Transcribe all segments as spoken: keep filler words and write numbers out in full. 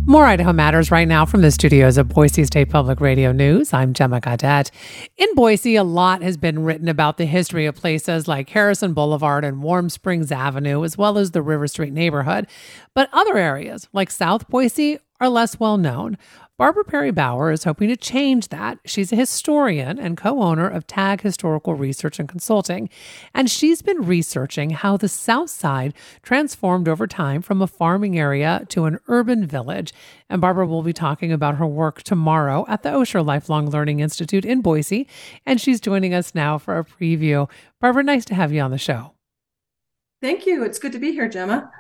More Idaho Matters right now from the studios of Boise State Public Radio News. I'm Gemma Gaudette. In Boise, a lot has been written about the history of places like Harrison Boulevard and Warm Springs Avenue, as well as the River Street neighborhood. But other areas, like South Boise, are less well known. Barbara Perry Bauer is hoping to change that. She's a historian and co-owner of TAG Historical Research and Consulting, and she's been researching how the South Side transformed over time from a farming area to an urban village. And Barbara will be talking about her work tomorrow at the Osher Lifelong Learning Institute in Boise, and she's joining us now for a preview. Barbara, nice to have you on the show. Thank you. It's good to be here, Gemma.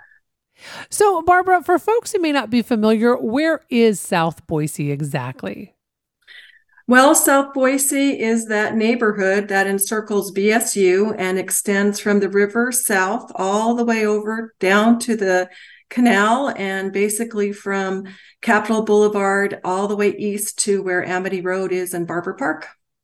So, Barbara, for folks who may not be familiar, where is South Boise exactly? Well, South Boise is that neighborhood that encircles B S U and extends from the river south all the way over down to the canal, and basically from Capitol Boulevard all the way east to where Amity Road is in Barber Park.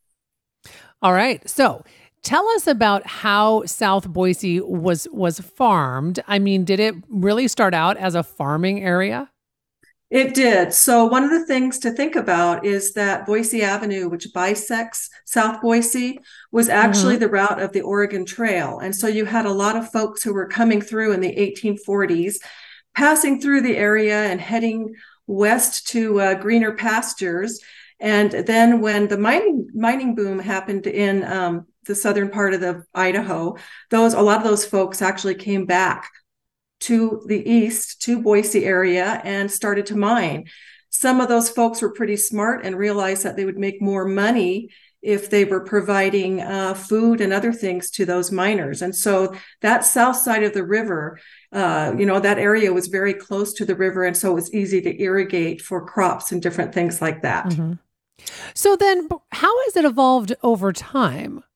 All right. So tell us about how South Boise was was farmed. I mean, did it really start out as a farming area? It did. So one of the things to think about is that Boise Avenue, which bisects South Boise, was actually mm-hmm. the route of the Oregon Trail. And so you had a lot of folks who were coming through in the eighteen forties, passing through the area and heading west to uh, greener pastures. And then when the mining mining boom happened in um, the southern part of the Idaho, those a lot of those folks actually came back to the east, to Boise area, and started to mine. Some of those folks were pretty smart and realized that they would make more money if they were providing uh, food and other things to those miners. And so that south side of the river, uh, you know, that area was very close to the river, and so it was easy to irrigate for crops and different things like that. Mm-hmm. So then how has it evolved over time?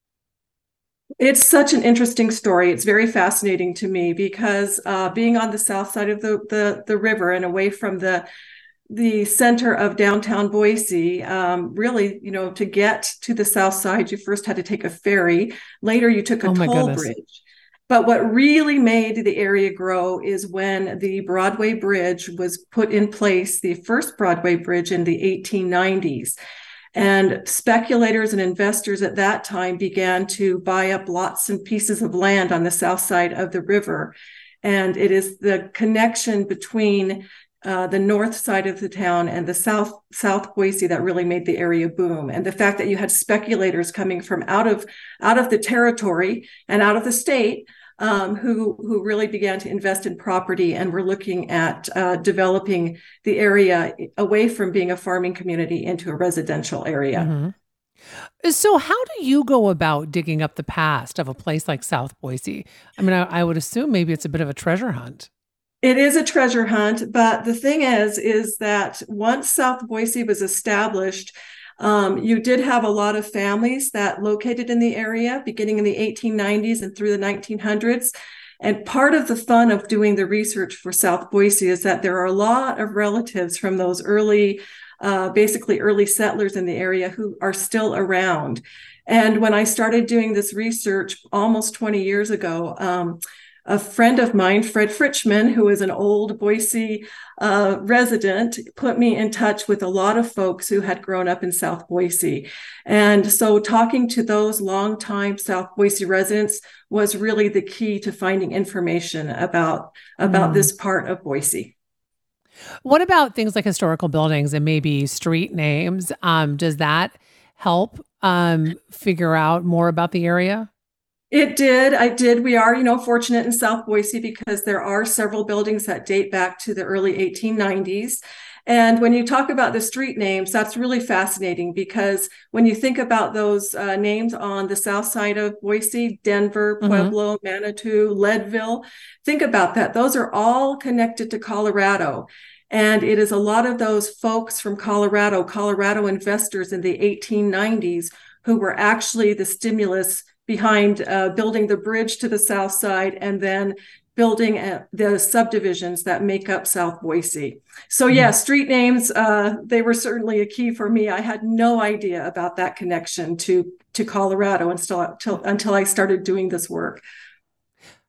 It's such an interesting story. It's very fascinating to me because uh, being on the south side of the, the, the river and away from the the center of downtown Boise, um, really, you know, to get to the south side, you first had to take a ferry. Later, you took a oh my toll goodness. bridge. But what really made the area grow is when the Broadway Bridge was put in place, the first Broadway Bridge in the eighteen nineties. And speculators and investors at that time began to buy up lots and pieces of land on the south side of the river. And it is the connection between uh, the north side of the town and the south South Boise that really made the area boom. And the fact that you had speculators coming from out of out of the territory and out of the state Um, who who really began to invest in property and were looking at uh, developing the area away from being a farming community into a residential area. Mm-hmm. So how do you go about digging up the past of a place like South Boise? I mean, I, I would assume maybe it's a bit of a treasure hunt. It is a treasure hunt, but the thing is, is that once South Boise was established, Um, you did have a lot of families that located in the area beginning in the eighteen nineties and through the nineteen hundreds. And part of the fun of doing the research for South Boise is that there are a lot of relatives from those early, uh, basically early settlers in the area who are still around. And when I started doing this research almost twenty years ago, um, a friend of mine, Fred Fritchman, who is an old Boise uh, resident, put me in touch with a lot of folks who had grown up in South Boise. And so talking to those longtime South Boise residents was really the key to finding information about, about mm. this part of Boise. What about things like historical buildings and maybe street names? Um, does that help um, figure out more about the area? It did. I did. We are, you know, fortunate in South Boise because there are several buildings that date back to the early eighteen nineties. And when you talk about the street names, that's really fascinating because when you think about those uh, names on the south side of Boise, Denver, Pueblo, mm-hmm. Manitou, Leadville, think about that. Those are all connected to Colorado. And it is a lot of those folks from Colorado, Colorado investors in the eighteen nineties, who were actually the stimulus behind uh, building the bridge to the south side and then building uh, the subdivisions that make up South Boise. So yeah, street names, uh, they were certainly a key for me. I had no idea about that connection to, to Colorado until, until, until I started doing this work.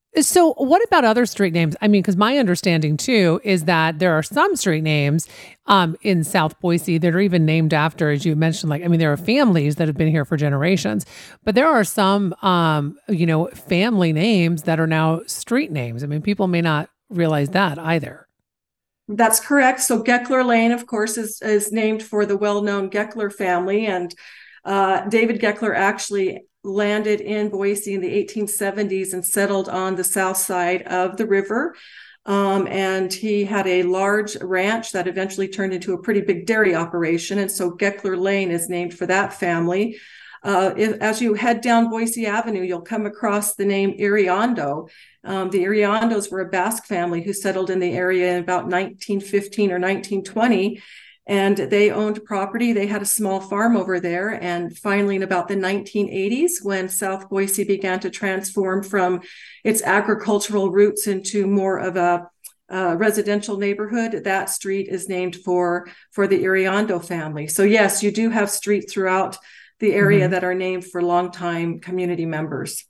So what about other street names? I mean, because my understanding too is that there are some street names um, in South Boise that are even named after, as you mentioned, like, I mean, there are families that have been here for generations, but there are some, um, you know, family names that are now street names. I mean, people may not realize that either. That's correct. So Geckler Lane, of course, is, is named for the well-known Geckler family. And uh, David Geckler actually landed in Boise in the eighteen seventies and settled on the south side of the river. Um, and he had a large ranch that eventually turned into a pretty big dairy operation. And so Geckler Lane is named for that family. Uh, if, as you head down Boise Avenue, you'll come across the name Iriondo. Um, the Iriondos were a Basque family who settled in the area in about nineteen fifteen or nineteen twenty. And they owned property. They had a small farm over there. And finally, in about the nineteen eighties, when South Boise began to transform from its agricultural roots into more of a uh, residential neighborhood, that street is named for, for the Iriondo family. So yes, you do have streets throughout the area mm-hmm. that are named for longtime community members.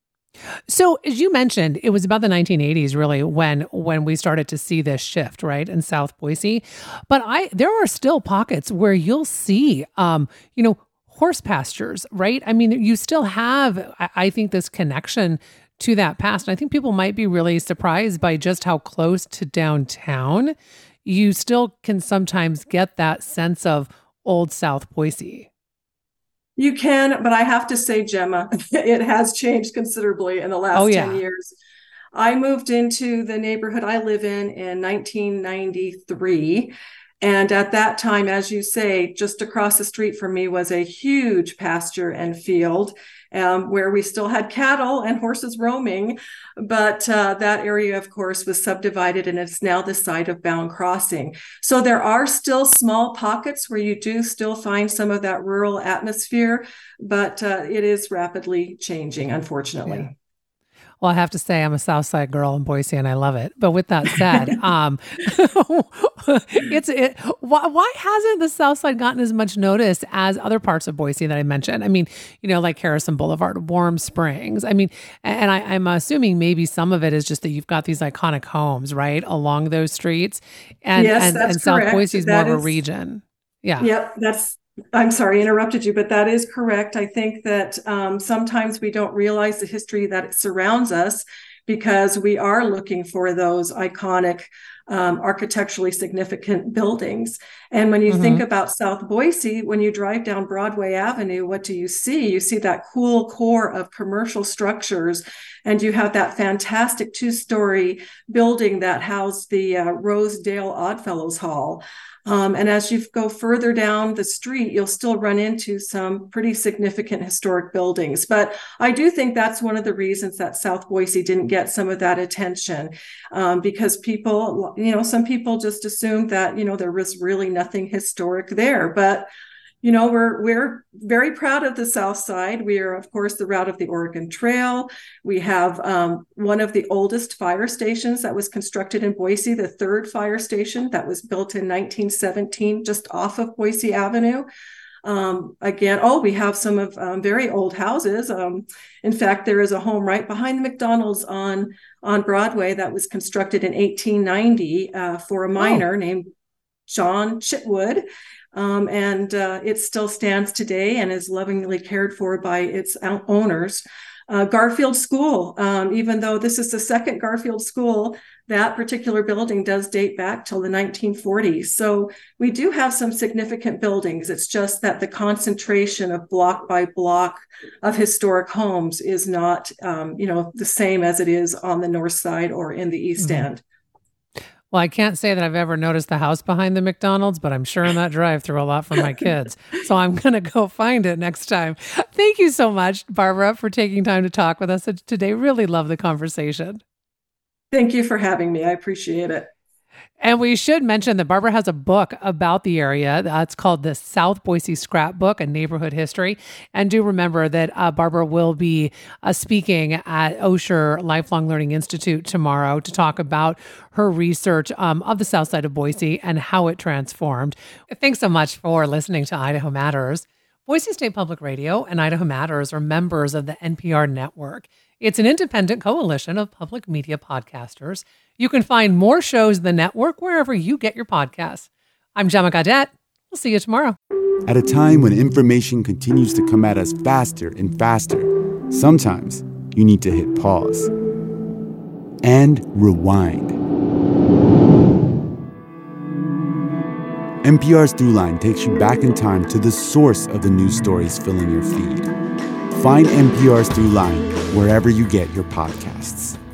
So as you mentioned, it was about the nineteen eighties really when when we started to see this shift, right, in South Boise. But I there are still pockets where you'll see, um, you know, horse pastures, right? I mean, you still have, I, I think, this connection to that past. And I think people might be really surprised by just how close to downtown you still can sometimes get that sense of old South Boise. You can, but I have to say, Gemma, it has changed considerably in the last oh, yeah. ten years. I moved into the neighborhood I live in in nineteen ninety-three. And at that time, as you say, just across the street from me was a huge pasture and field um, where we still had cattle and horses roaming. But uh, that area, of course, was subdivided and it's now the site of Bound Crossing. So there are still small pockets where you do still find some of that rural atmosphere, but uh, it is rapidly changing, unfortunately. Yeah. Well, I have to say I'm a South Side girl in Boise and I love it. But with that said, um, it's it. Why, why hasn't the South Side gotten as much notice as other parts of Boise that I mentioned? I mean, you know, like Harrison Boulevard, Warm Springs. I mean, and I, I'm assuming maybe some of it is just that you've got these iconic homes, right, along those streets. And, yes, and, that's and South correct. Boise is that more is, of a region. Yeah. Yep, that's I'm sorry, I interrupted you, but that is correct. I think that um, sometimes we don't realize the history that surrounds us because we are looking for those iconic, um, architecturally significant buildings. And when you mm-hmm. think about South Boise, when you drive down Broadway Avenue, what do you see? You see that cool core of commercial structures, and you have that fantastic two-story building that housed the uh, Rosedale Oddfellows Hall. Um, and as you go further down the street, you'll still run into some pretty significant historic buildings. But I do think that's one of the reasons that South Boise didn't get some of that attention, um, because people, you know, some people just assumed that, you know, there was really nothing historic there. But you know, we're we're very proud of the South Side. We are, of course, the route of the Oregon Trail. We have um, one of the oldest fire stations that was constructed in Boise, the third fire station that was built in nineteen seventeen, just off of Boise Avenue. Um, again, oh, we have some of um, very old houses. Um, in fact, there is a home right behind the McDonald's on, on Broadway that was constructed in eighteen ninety uh, for a miner oh. named John Chitwood. Um, and uh, it still stands today and is lovingly cared for by its owners. Uh, Garfield School, um, even though this is the second Garfield School, that particular building does date back till the nineteen forties. So we do have some significant buildings. It's just that the concentration of block by block of historic homes is not, um, you know, the same as it is on the north side or in the East mm-hmm. End. Well, I can't say that I've ever noticed the house behind the McDonald's, but I'm sure in that drive-through a lot for my kids. So I'm going to go find it next time. Thank you so much, Barbara, for taking time to talk with us today. Really love the conversation. Thank you for having me. I appreciate it. And we should mention that Barbara has a book about the area. Uh, it's called the South Boise Scrapbook, A Neighborhood History. And do remember that uh, Barbara will be uh, speaking at Osher Lifelong Learning Institute tomorrow to talk about her research um, of the South Side of Boise and how it transformed. Thanks so much for listening to Idaho Matters. Boise State Public Radio and Idaho Matters are members of the N P R network. It's an independent coalition of public media podcasters. You can find more shows in the network wherever you get your podcasts. I'm Gemma Gaudette. We'll see you tomorrow. At a time when information continues to come at us faster and faster, sometimes you need to hit pause and rewind. N P R's Throughline takes you back in time to the source of the news stories filling your feed. Find N P R's Throughline wherever you get your podcasts.